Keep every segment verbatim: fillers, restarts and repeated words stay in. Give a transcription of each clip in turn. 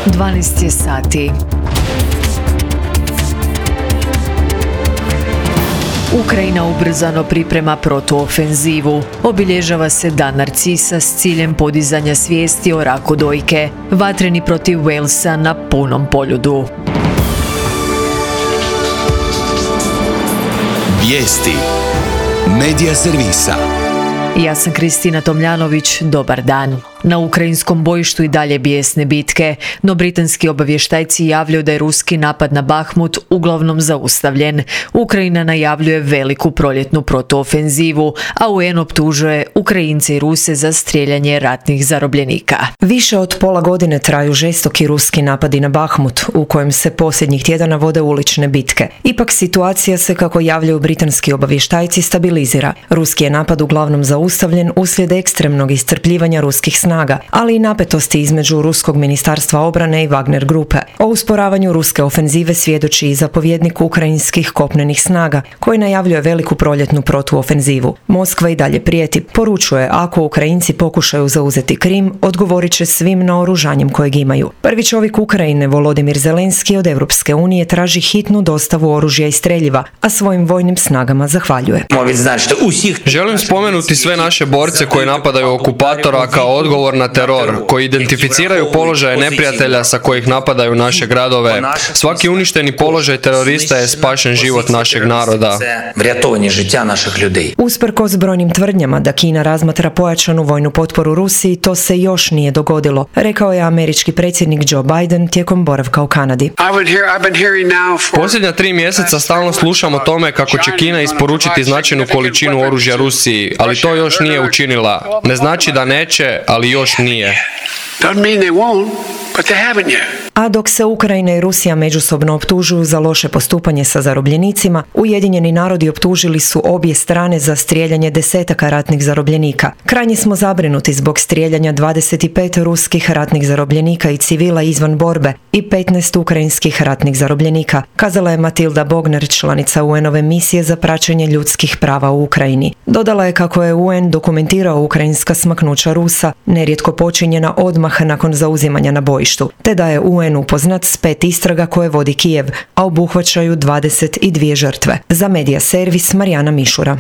dvanaest je sati. Ukrajina ubrzano priprema protuofenzivu. Obilježava se Dan Narcisa s ciljem podizanja svijesti o raku dojke. Vatreni protiv Walesa na punom poljudu. Vijesti Medija servisa. Ja sam Kristina Tomljanović, dobar dan. Na ukrajinskom bojištu i dalje bijesne bitke, no britanski obavještajci javljaju da je ruski napad na Bahmut uglavnom zaustavljen. Ukrajina najavljuje veliku proljetnu protuofenzivu, a U N optužuje Ukrajince i Ruse za strijeljanje ratnih zarobljenika. Više od pola godine traju žestoki ruski napadi na Bahmut, u kojem se posljednjih tjedana vode ulične bitke. Ipak situacija se, kako javljaju britanski obavještajci, stabilizira. Ruski je napad uglavnom zaustavljen uslijed ekstremnog iscrpljivanja ruskih snaga, ali i napetosti između ruskog ministarstva obrane i Wagner grupe. O usporavanju ruske ofenzive svjedoči i zapovjednik ukrajinskih kopnenih snaga, koji najavljuje veliku proljetnu protuofenzivu. Moskva i dalje prijeti, poručuje ako Ukrajinci pokušaju zauzeti Krim, odgovorit će svim naoružanjem kojeg imaju. Prvi čovjek Ukrajine, Volodimir Zelenski, od Europske unije traži hitnu dostavu oružja i streljiva, a svojim vojnim snagama zahvaljuje. Želim spomenuti sve naše borce koji napadaju okupatora kao odgovor na teror, koji identificiraju položaje neprijatelja sa kojih napadaju naše gradove. Svaki uništeni položaj terorista je spašen život našeg naroda. Usprkos brojnim tvrdnjama da Kina razmatra pojačanu vojnu potporu Rusiji, to se još nije dogodilo, rekao je američki predsjednik Joe Biden tijekom boravka u Kanadi. Posljednja tri mjeseca stalno slušam o tome kako će Kina isporučiti značajnu količinu oružja Rusiji, ali to još nije učinila. Ne znači da neće, ali još nije. A dok se Ukrajina i Rusija međusobno optužuju za loše postupanje sa zarobljenicima, Ujedinjeni narodi optužili su obje strane za strijeljanje desetaka ratnih zarobljenika. Krajnje smo zabrinuti zbog strijeljanja dvadeset pet ruskih ratnih zarobljenika i civila izvan borbe i petnaest ukrajinskih ratnih zarobljenika, kazala je Matilda Bogner, članica U N-ove misije za praćenje ljudskih prava u Ukrajini. Dodala je kako je U N dokumentirao ukrajinska smaknuća Rusa, nerijetko počinjena odmah nakon zauzimanja na bojištu, te da je U N upoznat s pet istraga koje vodi Kijev, a obuhvaćaju dvadeset dvije žrtve. Za Medija servis Marijana Mišura.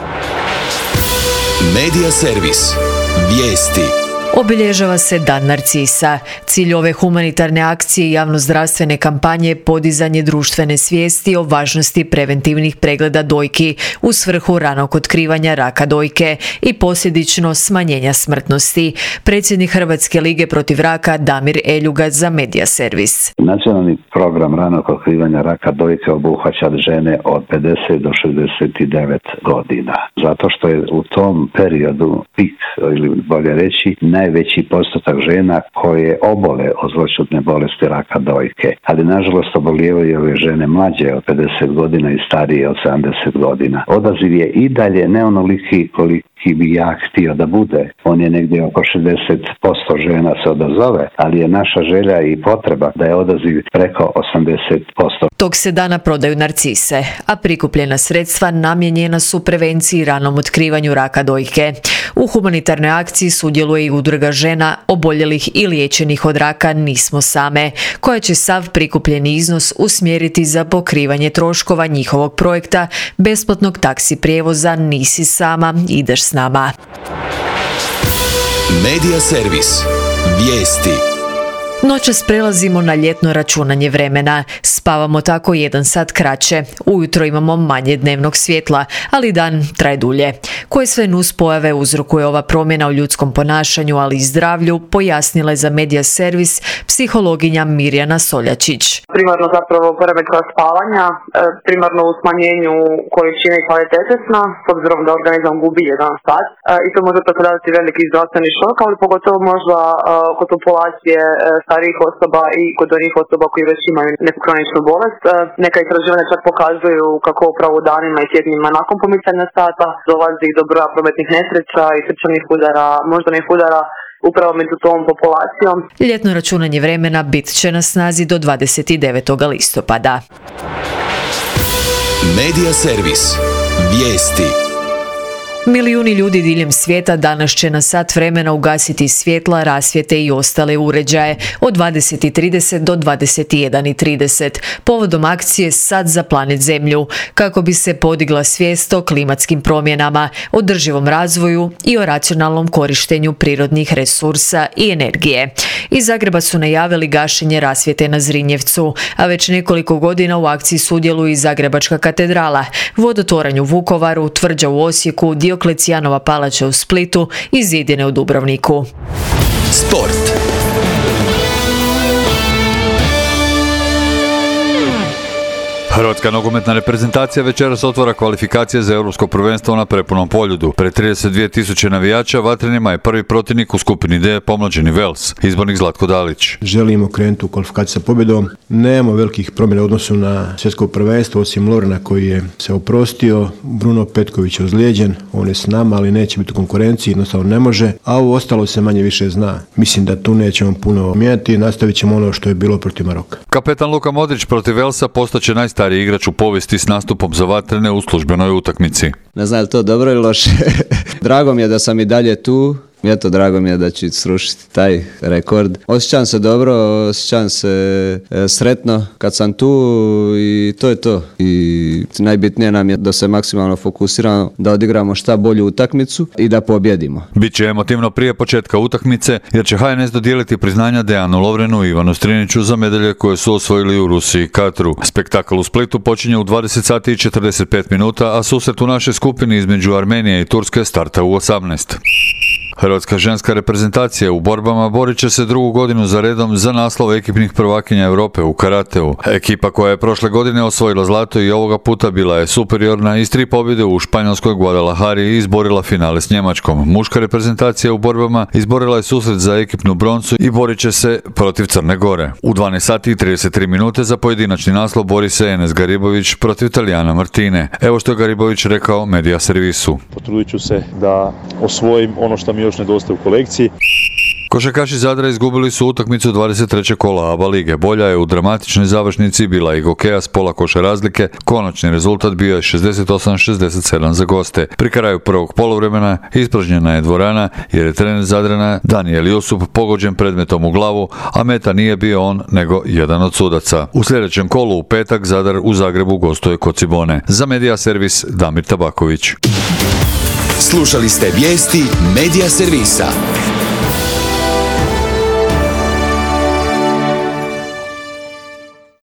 Medija servis. Vijesti. Obilježava se Dan Narcisa. Cilj ove humanitarne akcije i javnozdravstvene kampanje je podizanje društvene svijesti o važnosti preventivnih pregleda dojki u svrhu ranog otkrivanja raka dojke i posljedično smanjenja smrtnosti. Predsjednik Hrvatske lige protiv raka Damir Eljuga za Medija servis. Nacionalni program ranog otkrivanja raka dojke obuhvaća žene od pedeset do šezdeset devet godina. Zato što je u tom periodu pik, ili bolje reći, najveći postotak žena koje obole od zloćudne bolesti raka dojke. Ali nažalost obolijevaju ove žene mlađe od pedeset godina i starije od sedamdeset godina. Odaziv je i dalje ne onoliki koliki bi ja htio da bude. On je negdje oko šezdeset posto žena se odazove, ali je naša želja i potreba da je odaziv preko osamdeset posto. Tog se dana prodaju narcise, a prikupljena sredstva namijenjena su prevenciji i ranom otkrivanju raka dojke. U humanitarnoj akciji sudjeluje i udruga žena oboljelih i liječenih od raka Nismo same, koja će sav prikupljeni iznos usmjeriti za pokrivanje troškova njihovog projekta besplatnog taksi prijevoza Nisi sama, ideš s nama. Medija servis. Vijesti. Noćas prelazimo na ljetno računanje vremena. Spavamo tako jedan sat kraće. Ujutro imamo manje dnevnog svjetla, ali dan traje dulje. Koje sve nuspojave uzrokuje ova promjena u ljudskom ponašanju, ali i zdravlju, pojasnila je za Medija servis psihologinja Mirjana Soljačić. Primarno zapravo poremećaja spavanja, primarno u smanjenju količine i kvalitete sna, s obzirom da organizam gubi jedan sat. I to može predstavljati veliki zdravstveni šok, ali pogotovo možda kod populacije starijih osoba i kod onih osoba koji već imaju neku kroničnu bolest. Neka istraživanja čak pokazuju kako upravo u danima i tjednima nakon pomicanja sata dolazi do broja prometnih nesreća i srčanih udara, moždanih udara upravo među tom populacijom. Ljetno računanje vremena bit će na snazi do dvadeset devetog listopada. Medija servis. Vijesti. Milijuni ljudi diljem svijeta danas će na sat vremena ugasiti svjetla, rasvjete i ostale uređaje od dvadeset i trideset do dvadeset i jedan i trideset povodom akcije Sad za planet Zemlju, kako bi se podigla svijest o klimatskim promjenama, održivom razvoju i o racionalnom korištenju prirodnih resursa i energije. Iz Zagreba su najavili gašenje rasvjete na Zrinjevcu, a već nekoliko godina u akciji sudjeluju i Zagrebačka katedrala, Vodotoranj u Vukovaru, Tvrđa u Osijeku, Dioklecijanova palača u Splitu i Zidine u Dubrovniku. Sport. Hrvatska nogometna reprezentacija večeras otvara kvalifikacije za europsko prvenstvo na prepunom poljudu. Pred trideset dvije tisuće navijača Vatrenima je prvi protivnik u skupini D pomlađeni Vels, izbornik Zlatko Dalić. Želimo krenuti u kvalifikaciju sa pobjedom. Nemamo velikih promjena u odnosu na svjetsko prvenstvo, osim Lorena koji je se oprostio. Bruno Petković je ozlijeđen, on je s nama, ali neće biti u konkurenciji, jednostavno ne može. A ovo ostalo se manje više zna. Mislim da tu nećemo puno mijenjati, nastavit ćemo ono što je bilo protiv Maroka. Kapetan Luka Modrić protiv Velsa postaće najstariji stariji igrač u povijesti s nastupom za Vatrene u službenoj utakmici. Ne znam je li to dobro ili loše. Drago mi je da sam i dalje tu. Eto, drago mi je da ću srušiti taj rekord. Osjećam se dobro, osjećam se e, sretno kad sam tu i to je to. I najbitnije nam je da se maksimalno fokusiramo, da odigramo šta bolju utakmicu i da pobjedimo. Biće emotivno prije početka utakmice jer će H N S dodijeliti priznanja Dejanu Lovrenu i Ivanu Striniću za medalje koje su osvojili u Rusiji i Katru. Spektakl u Splitu počinje u dvadeset sati i četrdeset pet minuta, a susret u našoj skupini između Armenije i Turske starta u osamnaest. Hrvatska ženska reprezentacija u borbama borit će se drugu godinu za redom za naslov ekipnih prvakinja Europe u karateu. Ekipa koja je prošle godine osvojila zlato i ovoga puta bila je superiorna i s tri pobjede u španjolskoj Guadalajari i izborila finale s Njemačkom. Muška reprezentacija u borbama izborila je susret za ekipnu broncu i borit će se protiv Crne Gore. U dvanaest sati i trideset tri minute za pojedinačni naslov bori se Enes Garibović protiv Talijana Martine. Evo što je Garibović rekao Media servisu. Potrudit ću se da osvojim ono što mi još nedostaje u kolekciji. Košarkaši Zadra izgubili su utakmicu dvadeset trećeg kola A B A lige. Bolja je u dramatičnoj završnici bila i Gokeja s pola koša razlike. Konačni rezultat bio je šezdeset osam šezdeset sedam za goste. Pri kraju prvog poluvremena ispražnjena je dvorana jer je trener Zadrana Danijel Jusup pogođen predmetom u glavu, a meta nije bio on nego jedan od sudaca. U sljedećem kolu u petak Zadar u Zagrebu gostuje kod Cibone. Za Media servis Damir Tabaković. Slušali ste vijesti Media servisa.